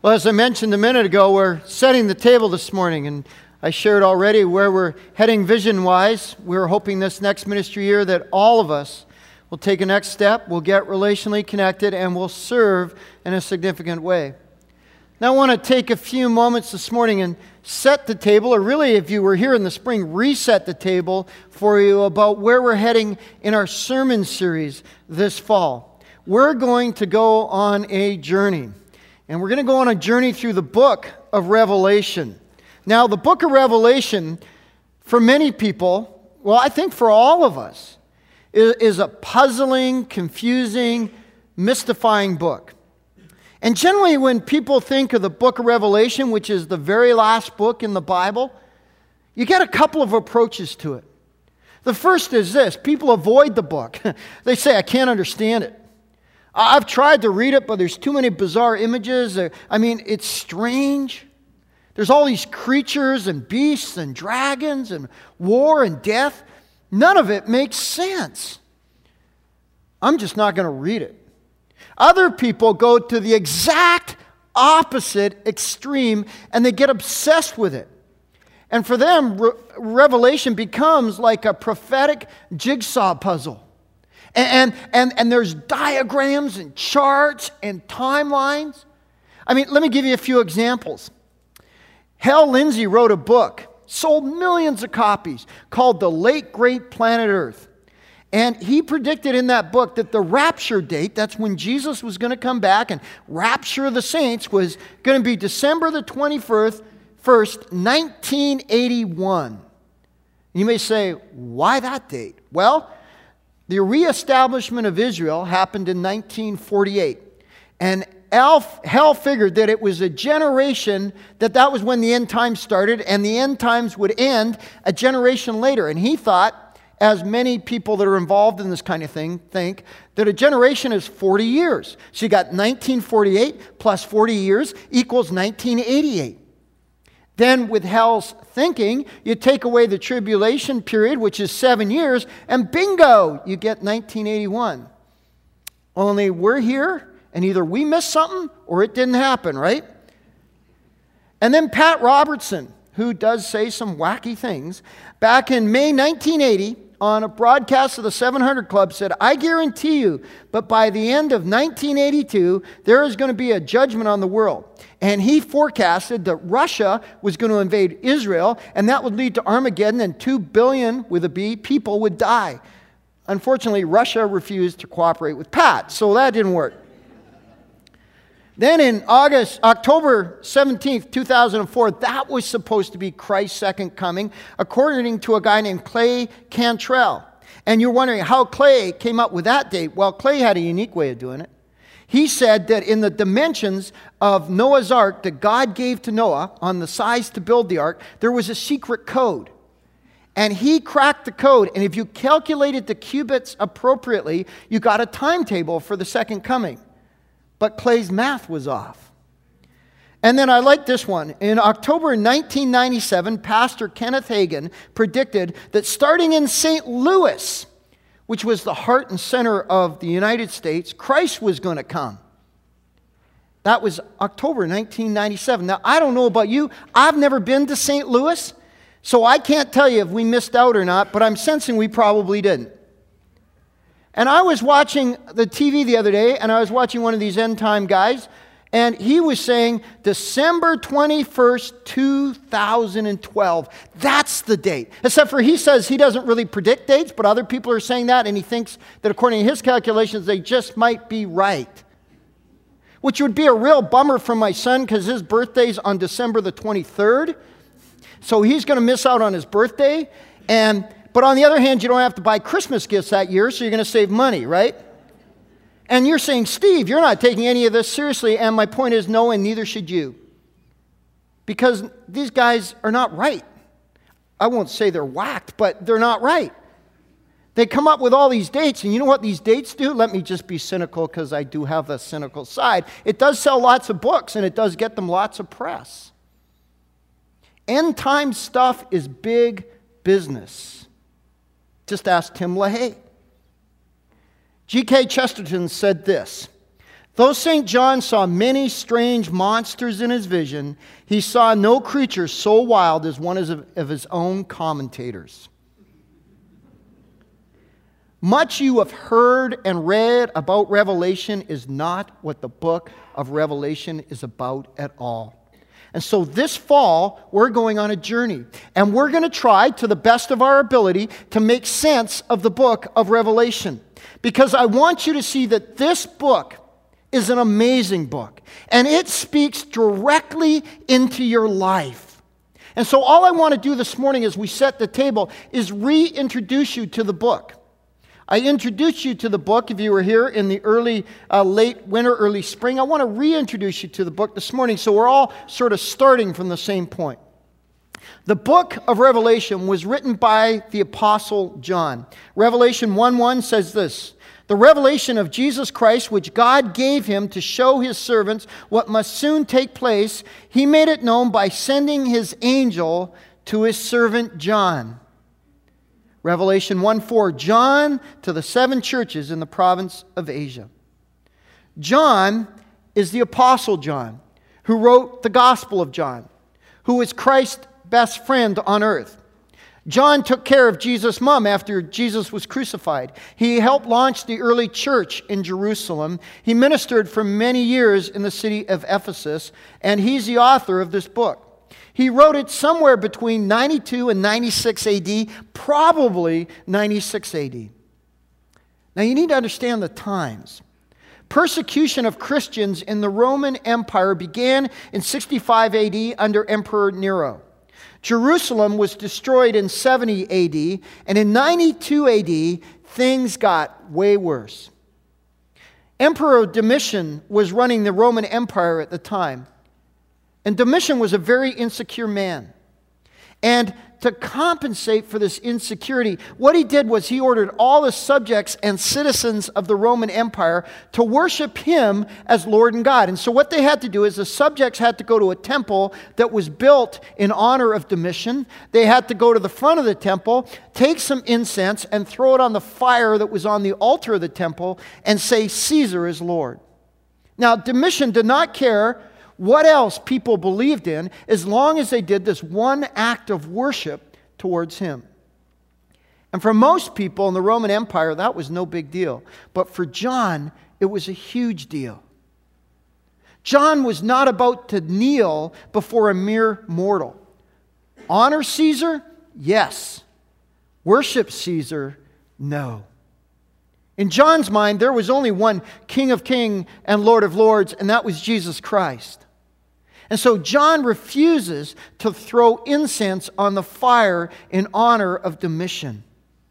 Well, as I mentioned a minute ago, we're setting the table this morning, and I shared already where we're heading vision-wise. We're hoping this next ministry year that all of us will take a next step, we'll get relationally connected, and we'll serve in a significant way. Now, I want to take a few moments this morning and set the table, or really, if you were here in the spring, reset the table for you about where we're heading in our sermon series this fall. We're going to go on a journey. And we're going to go on a journey through the book of Revelation. Now, the book of Revelation, for many people, well, I think for all of us, is a puzzling, confusing, mystifying book. And generally, when people think of the book of Revelation, which is the very last book in the Bible, you get a couple of approaches to it. The first is this: people avoid the book. They say, I can't understand it. I've tried to read it, but there's too many bizarre images. It's strange. There's all these creatures and beasts and dragons and war and death. None of it makes sense. I'm just not going to read it. Other people go to the exact opposite extreme, and they get obsessed with it. And for them, Revelation becomes like a prophetic jigsaw puzzle. And there's diagrams and charts and timelines. Let me give you a few examples. Hal Lindsey wrote a book, sold millions of copies, called The Late Great Planet Earth. And he predicted in that book that the rapture date, that's when Jesus was going to come back and rapture the saints, was going to be December the 21st, 1981. You may say, why that date? Well, the reestablishment of Israel happened in 1948. And Hal figured that it was a generation, that was when the end times started, and the end times would end a generation later. And he thought, as many people that are involved in this kind of thing think, that a generation is 40 years. So you got 1948 plus 40 years equals 1988. Then with Hal's thinking, you take away the tribulation period, which is 7 years, and bingo, you get 1981. Only we're here, and either we missed something or it didn't happen, right? And then Pat Robertson, who does say some wacky things, back in May 1980, on a broadcast of the 700 Club, said, I guarantee you, but by the end of 1982, there is going to be a judgment on the world. And he forecasted that Russia was going to invade Israel, and that would lead to Armageddon, and 2 billion, with a B, people would die. Unfortunately, Russia refused to cooperate with Pat, so that didn't work. Then in October 17th, 2004, that was supposed to be Christ's second coming, according to a guy named Clay Cantrell. And you're wondering how Clay came up with that date. Well, Clay had a unique way of doing it. He said that in the dimensions of Noah's ark that God gave to Noah, on the size to build the ark, there was a secret code. And he cracked the code, and if you calculated the cubits appropriately, you got a timetable for the second coming. But Clay's math was off. And then I like this one. In October 1997, Pastor Kenneth Hagin predicted that starting in St. Louis, which was the heart and center of the United States, Christ was going to come. That was October 1997. Now, I don't know about you. I've never been to St. Louis, so I can't tell you if we missed out or not, but I'm sensing we probably didn't. And I was watching the TV the other day, and I was watching one of these end-time guys, and he was saying December 21st, 2012. That's the date. Except for he says he doesn't really predict dates, but other people are saying that, and he thinks that according to his calculations, they just might be right. Which would be a real bummer for my son, because his birthday's on December the 23rd. So he's going to miss out on his birthday, but on the other hand, you don't have to buy Christmas gifts that year, so you're going to save money, right? And you're saying, Steve, you're not taking any of this seriously, and my point is no, and neither should you. Because these guys are not right. I won't say they're whacked, but they're not right. They come up with all these dates, and you know what these dates do? Let me just be cynical, because I do have the cynical side. It does sell lots of books, and it does get them lots of press. End time stuff is big business. Just ask Tim LaHaye. G.K. Chesterton said this: Though St. John saw many strange monsters in his vision, he saw no creature so wild as one of his own commentators. Much you have heard and read about Revelation is not what the book of Revelation is about at all. And so this fall, we're going on a journey. And we're going to try, to the best of our ability, to make sense of the book of Revelation. Because I want you to see that this book is an amazing book. And it speaks directly into your life. And so all I want to do this morning as we set the table is reintroduce you to the book. I introduced you to the book if you were here in the late winter, early spring. I want to reintroduce you to the book this morning so we're all sort of starting from the same point. The book of Revelation was written by the Apostle John. Revelation 1:1 says this, "The revelation of Jesus Christ, which God gave him to show his servants what must soon take place, he made it known by sending his angel to his servant John." Revelation 1:4, John to the 7 churches in the province of Asia. John is the Apostle John, who wrote the Gospel of John, who was Christ's best friend on earth. John took care of Jesus' mom after Jesus was crucified. He helped launch the early church in Jerusalem. He ministered for many years in the city of Ephesus, and he's the author of this book. He wrote it somewhere between 92 and 96 AD, probably 96 AD. Now you need to understand the times. Persecution of Christians in the Roman Empire began in 65 AD under Emperor Nero. Jerusalem was destroyed in 70 AD, and in 92 AD, things got way worse. Emperor Domitian was running the Roman Empire at the time. And Domitian was a very insecure man. And to compensate for this insecurity, what he did was he ordered all the subjects and citizens of the Roman Empire to worship him as Lord and God. And so what they had to do is the subjects had to go to a temple that was built in honor of Domitian. They had to go to the front of the temple, take some incense, and throw it on the fire that was on the altar of the temple and say, "Caesar is Lord." Now, Domitian did not care what else people believed in, as long as they did this one act of worship towards him. And for most people in the Roman Empire, that was no big deal. But for John, it was a huge deal. John was not about to kneel before a mere mortal. Honor Caesar? Yes. Worship Caesar? No. In John's mind, there was only one King of Kings and Lord of Lords, and that was Jesus Christ. And so John refuses to throw incense on the fire in honor of Domitian.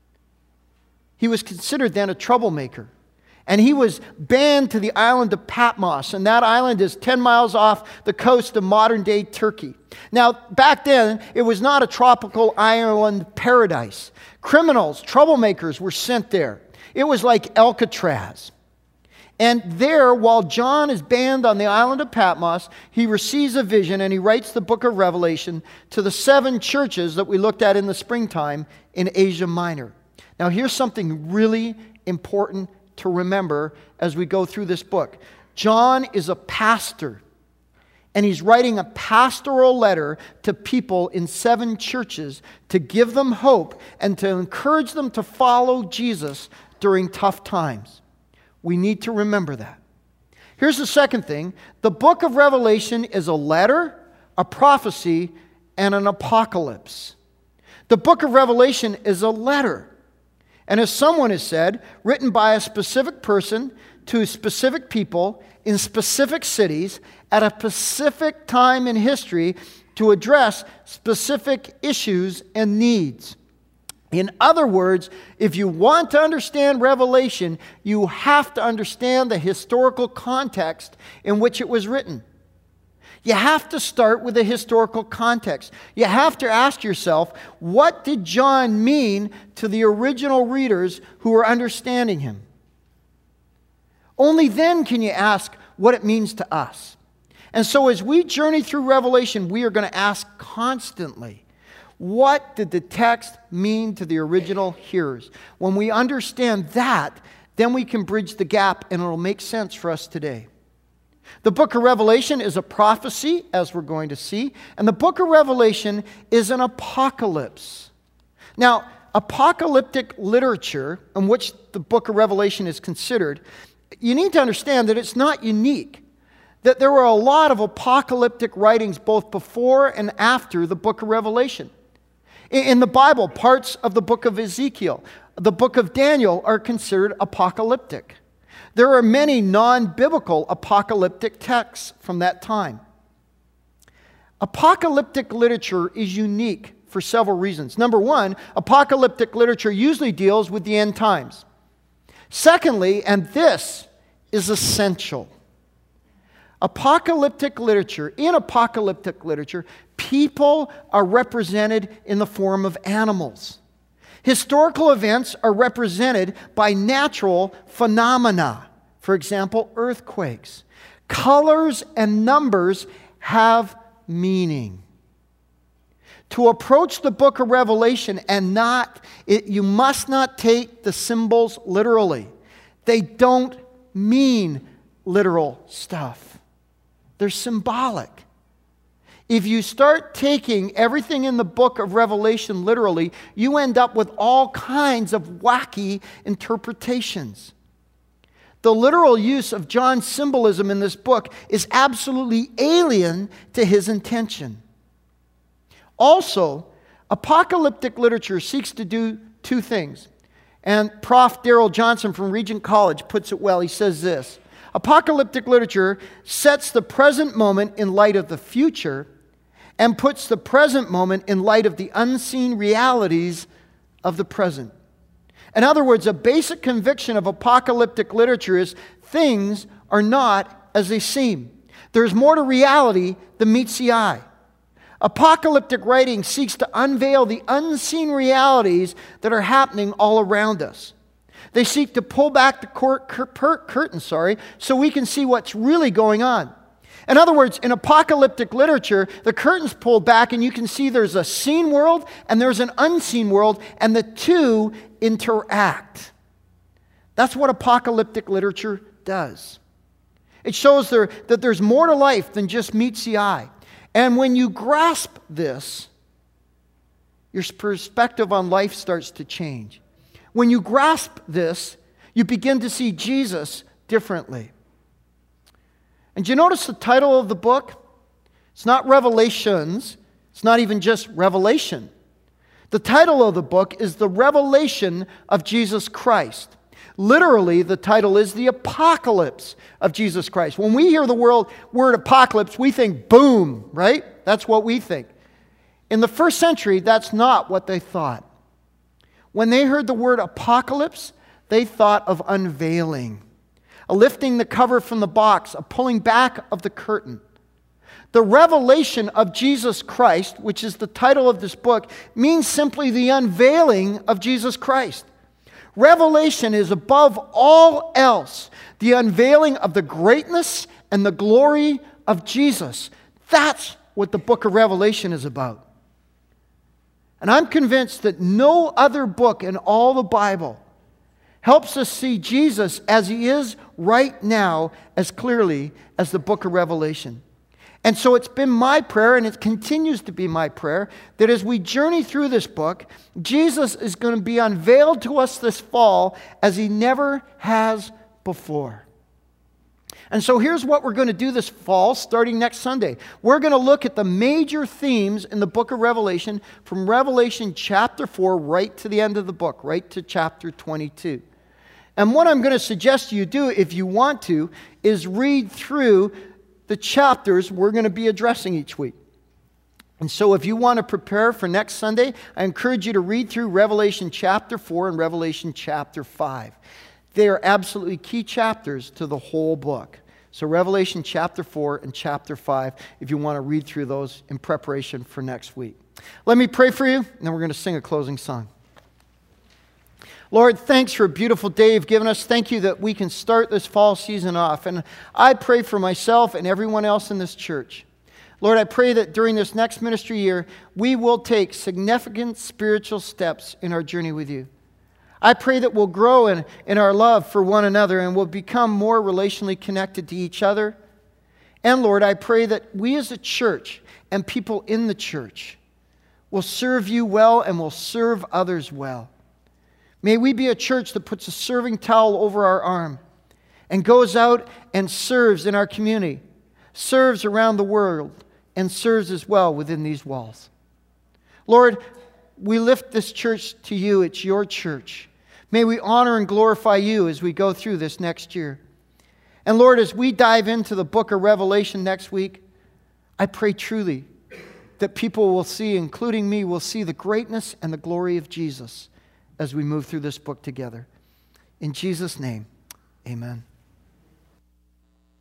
He was considered then a troublemaker. And he was banned to the island of Patmos. And that island is 10 miles off the coast of modern-day Turkey. Now, back then, it was not a tropical island paradise. Criminals, troublemakers were sent there. It was like Alcatraz. And there, while John is banned on the island of Patmos, he receives a vision and he writes the book of Revelation to the 7 churches that we looked at in the springtime in Asia Minor. Now, here's something really important to remember as we go through this book. John is a pastor, and he's writing a pastoral letter to people in 7 churches to give them hope and to encourage them to follow Jesus during tough times. We need to remember that. Here's the second thing. The book of Revelation is a letter, a prophecy, and an apocalypse. The book of Revelation is a letter. And as someone has said, written by a specific person to specific people in specific cities at a specific time in history to address specific issues and needs. In other words, if you want to understand Revelation, you have to understand the historical context in which it was written. You have to start with the historical context. You have to ask yourself, what did John mean to the original readers who were understanding him? Only then can you ask what it means to us. And so as we journey through Revelation, we are going to ask constantly, what did the text mean to the original hearers? When we understand that, then we can bridge the gap and it'll make sense for us today. The book of Revelation is a prophecy, as we're going to see, and the book of Revelation is an apocalypse. Now, apocalyptic literature, in which the book of Revelation is considered, you need to understand that it's not unique, that there were a lot of apocalyptic writings both before and after the book of Revelation. In the Bible, parts of the book of Ezekiel, the book of Daniel are considered apocalyptic. There are many non-biblical apocalyptic texts from that time. Apocalyptic literature is unique for several reasons. Number one, apocalyptic literature usually deals with the end times. Secondly, and this is essential, in apocalyptic literature, people are represented in the form of animals. Historical events are represented by natural phenomena. For example, earthquakes. Colors and numbers have meaning. To approach the book of Revelation you must not take the symbols literally. They don't mean literal stuff. They're symbolic. If you start taking everything in the book of Revelation literally, you end up with all kinds of wacky interpretations. The literal use of John's symbolism in this book is absolutely alien to his intention. Also, apocalyptic literature seeks to do two things. And Prof. Darrell Johnson from Regent College puts it well. He says this: apocalyptic literature sets the present moment in light of the future and puts the present moment in light of the unseen realities of the present. In other words, a basic conviction of apocalyptic literature is things are not as they seem. There's more to reality than meets the eye. Apocalyptic writing seeks to unveil the unseen realities that are happening all around us. They seek to pull back the curtain, so we can see what's really going on. In other words, in apocalyptic literature, the curtain's pulled back and you can see there's a seen world and there's an unseen world, and the two interact. That's what apocalyptic literature does. It shows that there's more to life than just meets the eye. And when you grasp this, your perspective on life starts to change. When you grasp this, you begin to see Jesus differently. And do you notice the title of the book? It's not Revelations. It's not even just Revelation. The title of the book is The Revelation of Jesus Christ. Literally, the title is The Apocalypse of Jesus Christ. When we hear the word apocalypse, we think boom, right? That's what we think. In the first century, that's not what they thought. When they heard the word apocalypse, they thought of unveiling, a lifting the cover from the box, a pulling back of the curtain. The revelation of Jesus Christ, which is the title of this book, means simply the unveiling of Jesus Christ. Revelation is above all else the unveiling of the greatness and the glory of Jesus. That's what the book of Revelation is about. And I'm convinced that no other book in all the Bible helps us see Jesus as he is right now as clearly as the book of Revelation. And so it's been my prayer, and it continues to be my prayer, that as we journey through this book, Jesus is going to be unveiled to us this fall as he never has before. And so here's what we're going to do this fall, starting next Sunday. We're going to look at the major themes in the book of Revelation, from Revelation chapter 4 right to the end of the book, right to chapter 22. And what I'm going to suggest you do, if you want to, is read through the chapters we're going to be addressing each week. And so if you want to prepare for next Sunday, I encourage you to read through Revelation chapter 4 and Revelation chapter 5. They are absolutely key chapters to the whole book. So Revelation chapter 4 and chapter 5, if you want to read through those in preparation for next week. Let me pray for you, and then we're going to sing a closing song. Lord, thanks for a beautiful day you've given us. Thank you that we can start this fall season off. And I pray for myself and everyone else in this church. Lord, I pray that during this next ministry year, we will take significant spiritual steps in our journey with you. I pray that we'll grow in our love for one another, and we'll become more relationally connected to each other And Lord, I pray that we as a church and people in the church will serve you well and will serve others well. May we be a church that puts a serving towel over our arm and goes out and serves in our community, serves around the world, and serves as well within these walls. Lord, we lift this church to you. It's your church. May we honor and glorify you as we go through this next year. And Lord, as we dive into the book of Revelation next week, I pray truly that people will see, including me, will see the greatness and the glory of Jesus as we move through this book together. In Jesus' name, amen.